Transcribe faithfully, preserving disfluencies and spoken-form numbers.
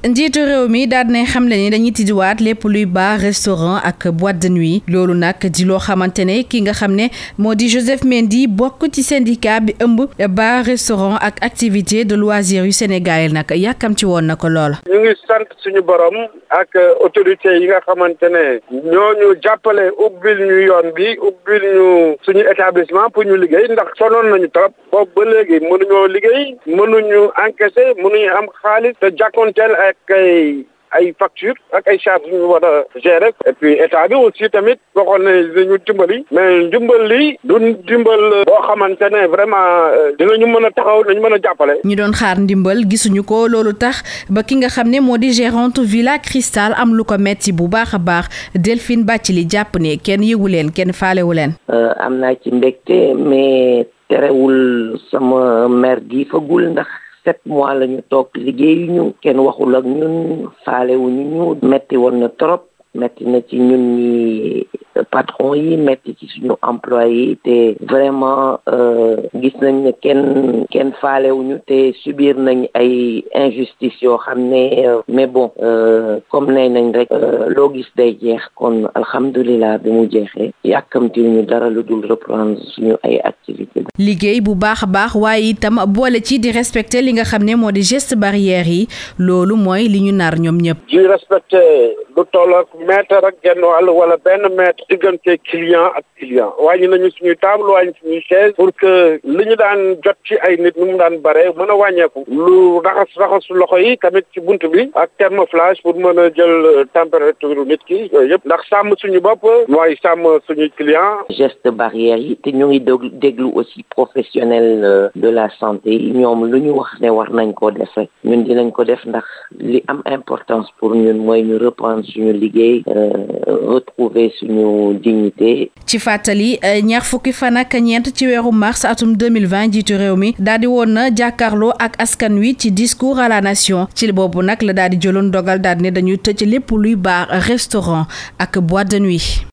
njiitu réew mi daal na xam le ni dañuy tijjiwaat lépp luy bar restaurant ak boîte de nuit loolu nag di loo xamante ne ki nga xam ne moo di Joseph Mendy bokk ci syndicat bi ëmb bar restaurant ak activité de loisirs yu Sénégal nag yàkkam ci woon na ko lool. ñu ngi sant suñu borom ak autorités yi nga xamante ne ñooñu jàppale ubbil ñu yoon bi ubbil ñu suñu établissement pour ñu liggéey ndax sonoon nañu trop boobu ba léegi mënuñoo liggéey mënuñu encaisser mënuñu am xaalis te jàkkoonteel ak ay ay facture ak ay charges yu ñu war a gérer et puis état bi aussi tamit waxoon ne dañu dimbali mais dimbal li du dimbal boo xamante ne vraiment dinañu mën a taxaw nañu mën a jàppale. ñu doon xaar ndimbal gisuñu ko loolu tax ba ki nga xam ne moo di gérante Villa Cristal am lu ko metti bu baax a baax Delphine Bathily jàpp ne kenn yëgu leen kenn faalewu leen. am naa ci mbégte mais terewul sama mère gi fagul ndax. sept mois la ñu toog liggéeyu ñu kenn waxul ak ñun faalewuñu ñu metti woon na trop metti na ci ñun ñi patron yi metti ci suñu employé yi te vraiment gis nañ ne kenn kenn faalewuñu te subir nañ ay injustice yoo xam ne mais bon comme nay nañ rek loo gis day jeex kon alhamdulilah bi mu jeexee yàkkamtiwuñu dara lu dul reprendre suñu ay activité liggéey bu baax a baax waaye itam boole ci di respecter li nga xam ne moo di geste barrière yi loolu mooy li ñu nar ñoom ñëpp. di respecter lu toll ak mètre ak genn wàll wala benn mètre diggante client ak client wàññi nañu suñuy table wàññi suñuy chaise pour que li ñu daan jot ci ay nit nu mu daan bare mën a wàññeeku lu raxas raxasu loxo yi tamit ci bunt bi ak thermoflage pour mën a jël température nit ki yooyu yëpp ndax sàmm suñu bopp mooy sàmm suñuy client. geste barrière yi te ñu ngi déglu aussi professionnel de la santé ñoom lu ñu wax ne war nañ koo def rek ñun dinañ ko def ndax li am importance pour ñun mooy ñu reprendre suñu liggéey retrouver suñu dignité. ci fàttali ñaar fukki fan ak ñeent ci weeru mars atum deux mille vingt jiitu réew mi daal di woon na jàkkaarloo ak askan wi ci discours à la nation ci boobu nag la daal di jëloon dogal daal ne dañuy tëj lépp luy bar restaurant ak boîte de nuit.